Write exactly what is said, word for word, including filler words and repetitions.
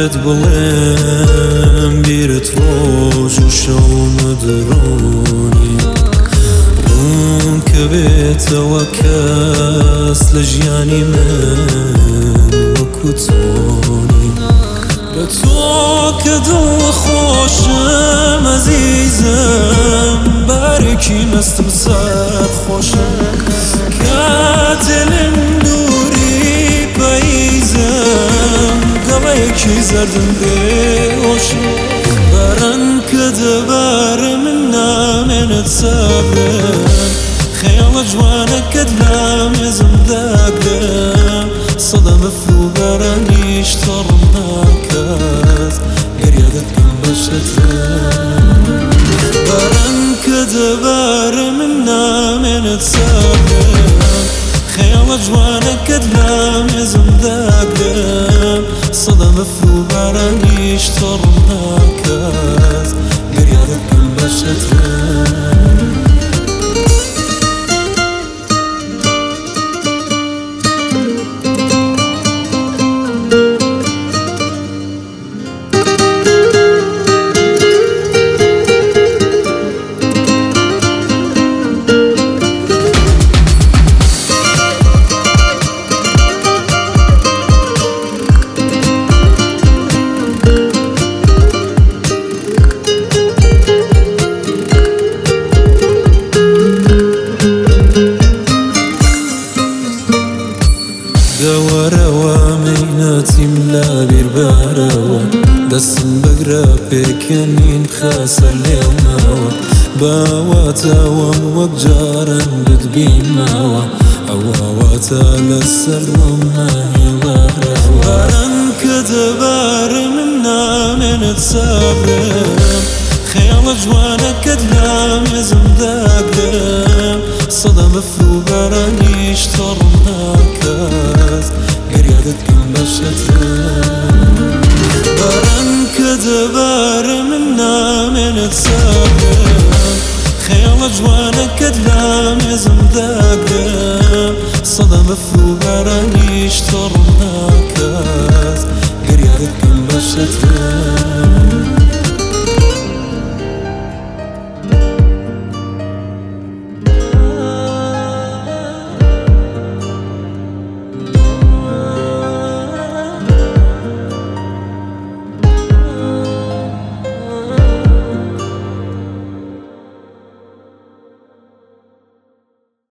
پێت بڵێم بیرت ڕۆژ و شەو نەدرۆنی ڕوون کە بێتەوە کەس لە ژیانی من وەکو تۆنی بە تۆ کە دڵخۆشم ئەزیزم بارێکی مەستم سەر خۆشم کاتێ لێم دووری پاییزم گەڵەیەکی زەردم بێهۆشم باران کە دەبارە من نامێنێت سابرم خەیاڵە جوانەکەت لا مێزم داگرم سەدا مەفر و بارانیش تەڕم ناکات گەریا دەکەم بە شەترم باران کە دەبارە من نامێنێت سابرم خەیاڵە جوانەکەت لا مێزم داگرم سەدا مەفر و بارانیش تەڕم ناکات گەریا دەکەم بە شەترم دەوەرەوە مەینەتیم لا بیربارەوە دەستم بەگرە پێکەنین خەسەر لێمەوە باواتەوەم وەک جاران بتبینمەوە ئەوەواتە لەسەر ڕۆمە هێڵارەوە باران کە دەبارە من نامێنێت سابرم خەیاڵە جوانەکەت لا مێزم داگرم سەدا مەفر و بارانیش تەڕم ناکات گەریا دەکەم بە شەترم باران کە دەبارە من نامێنێت سابرم خەیاڵە جوانەکەت لا مێزم داگرم سەدا مەفر و